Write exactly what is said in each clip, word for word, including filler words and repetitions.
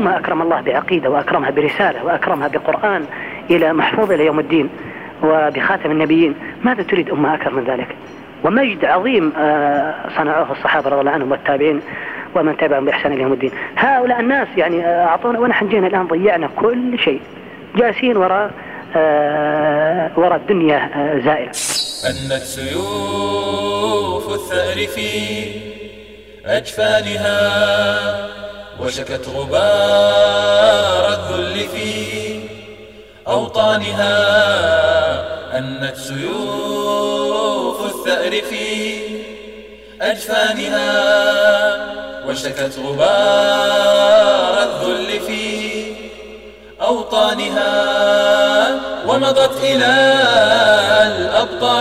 أمة أكرم الله بعقيدة وأكرمها برسالة وأكرمها بقرآن إلى محفوظ إلى يوم الدين وبخاتم النبيين، ماذا تريد أمة أكرم من ذلك؟ ومجد عظيم صنعوه الصحابة رضي الله عنهم والتابعين ومن تبعهم بإحسان إلى يوم الدين. هؤلاء الناس يعني أعطونا ونحن جينا الآن ضيعنا كل شيء، جالسين وراء وراء الدنيا زائلة. أنت سيوف الثأر في أجفانها وشكت غبار الذل في أوطانها. أنت سيوف الثأر في أجفانها وشكت غبار الذل في أوطانها. ومضت إلى الأبطال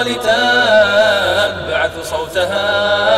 تبعث صوتها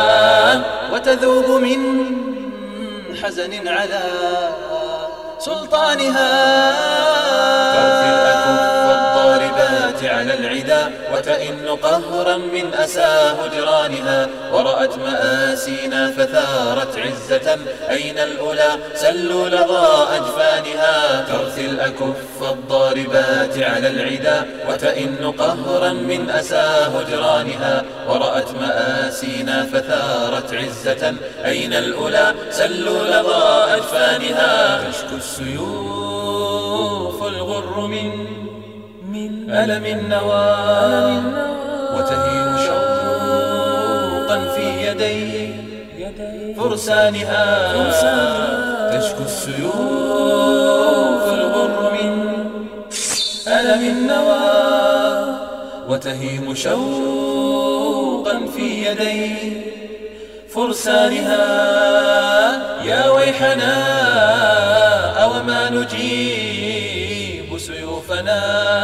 وتذوب من حزن على سلطانها. ترفي الأكف الضاربات على العدا وتئن قهرا من أسى هجرانها. ورأت مآسينا فثارت عزة أين الأولى سلوا لظى أجفانها. ترثي الأكف الضاربات على العدا وتئن قهرا من أسى هجرانها. ورأت مآسينا فثارت عزة أين الأولى سلوا لظى أجفانها. تشكو السيوف الغر من من ألم النوى وتهيم شوقا في يدي فرسانها. تشكو السيوف الغر من ألم النوى وتهيم شوقا في يدي فرسانها. يا ويحنا أوما نجيب سيوفنا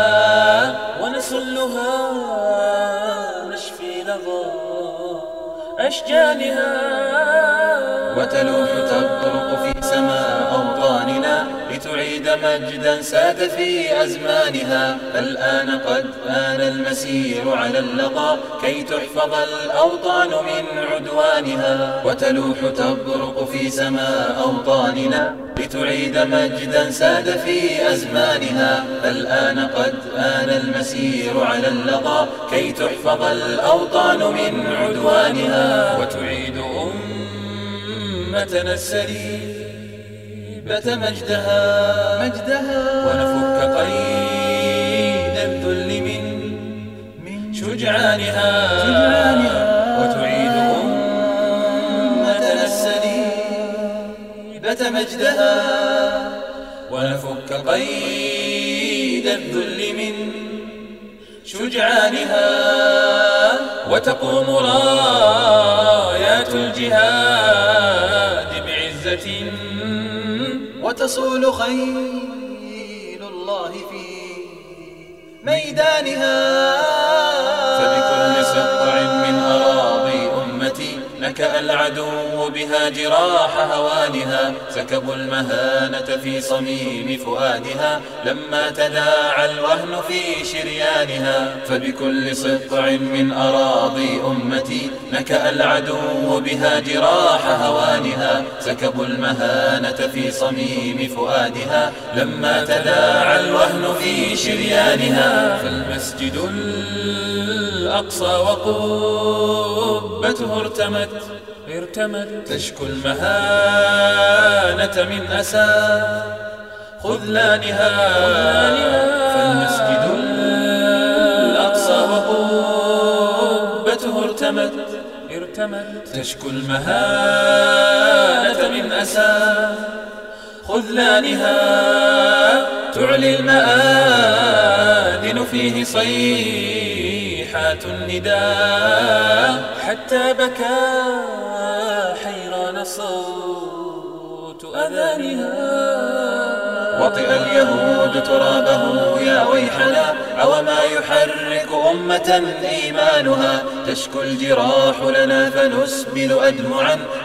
ونسلها نشفي لظى أشجانها. وتلوح تبرق في سماء أوطاننا لتعيد مجدا ساد في أزمانها. فالآن قد آن المسير على اللظى كي تحفظ الأوطان من عدوانها. وتلوح تبرق في سماء أوطاننا لتعيد مجدا ساد في أزمانها. فالآن قد آن المسير على اللظى كي تحفظ الأوطان من عدوانها. وتعيد أمتنا السليبة مجدها مجدها ونفك قيد الذل من من شجعانها. وتعيد أمتنا السليبة مجدها ونفك قيد الذل من شجعانها. وتقوم رايات الجهاد بعزة وتصول خيل الله في ميدانها. فبكل سطع من أراضي أمتي نكأ العدو بها جراح هوانها. سكبوا المهانة في صميم فؤادها لما تداعى الوهن في شريانها. فبكل سطع من أراضي أمتي نكأ العدو بها جراح هوانها. سكبوا المهانة في صميم فؤادها لما تداعى الوهن في شريانها. فالمسجد الأقصى وقبته ارتمت ارتمت تشكو المهانة من أسى خذلانها. فالمسجد الأقصى وقبته ارتمت ارتمت تشكو المهانة من أسى خذلانها. تعلي المآذن فيه صيحات النداء حتى بكى حيران صوت أذانها. وطئ اليهود ترابه يا ويحنا عوما يحرك أمة إيمانها. تشكو الجراح لنا فنسبل أدمعا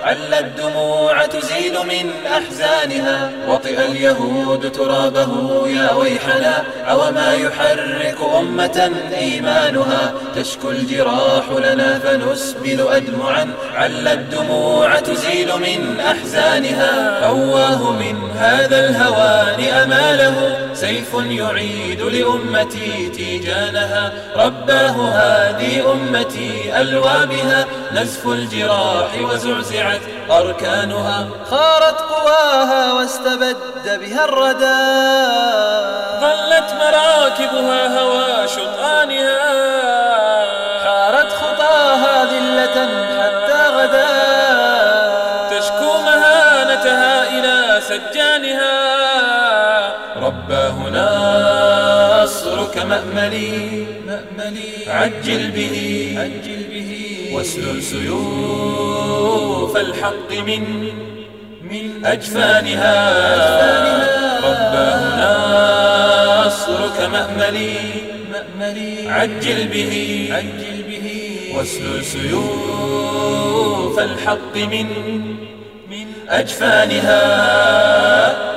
عل الدموع تزيل من أحزانها. وطئ اليهود ترابه يا ويحنا، عوما يحرك أمة إيمانها. تشكو الجراح لنا فنسبل أدمعا، عل الدموع تزيل من أحزانها. أواه من هذا الهوان أماله، سيف يعيد لأمتي تيجانها. رباه هذه أمتي ألوى بها، نزف الجراح وزعزعت أركانها. خارت قواها واستبد بها الردى، ظلت مراكبها هوى شطآنها. حارت خطاها ذلة حتى غدا، تشكو مهانتها إلى سجانها. رباه نصرك مأملي، عجل به واسلل سيوف الحق من من أجفانها. رباه نصرك مأملي، عجل به واسلل سيوف الحق من من أجفانها.